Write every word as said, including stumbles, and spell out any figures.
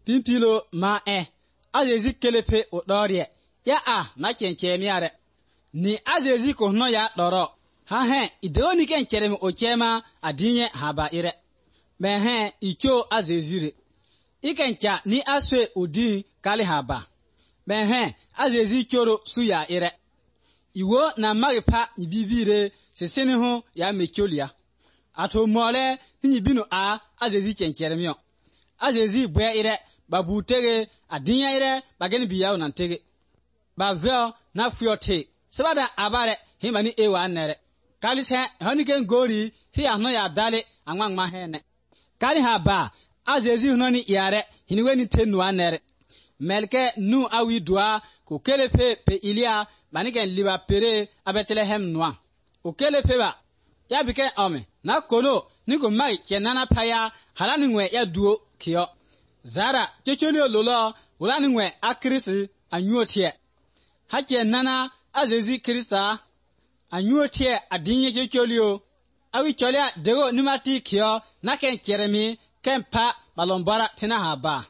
pimpilo ma e azezi kelepe odorie ya a na chenchemiare ni azezi ko no ya doro ha he idoni ken cherem ochema adinye haba ire me he icho azezire ikencha ni aswe odi kali haba me he azezi choro suya ire iwo na magipa ibibire sesene ho ya mecholia ato mole ni binu a azezi chencheremio azezi bwe ire babutege adinya ire bageni biyawo nantege bavel na fiote sebada abare himani ewa nere kali se honiken gori fi ahno ya dale anwangma hene kali haba azezi hunoni yare hiniweni tenu anere melke nu awi dua ko kelefe pe ilia baniken liba pere abetlehem noa o kelefe ba ya bike ome na kono niko mai kenana paya halani nwe ya duo kio zara chechoni ololo ulani nwe akrisi anyuotie hache nana azezi krista anyuotie adinye checholio awi cholia dego nimati kio na ken cheremi kempa balombara tina haba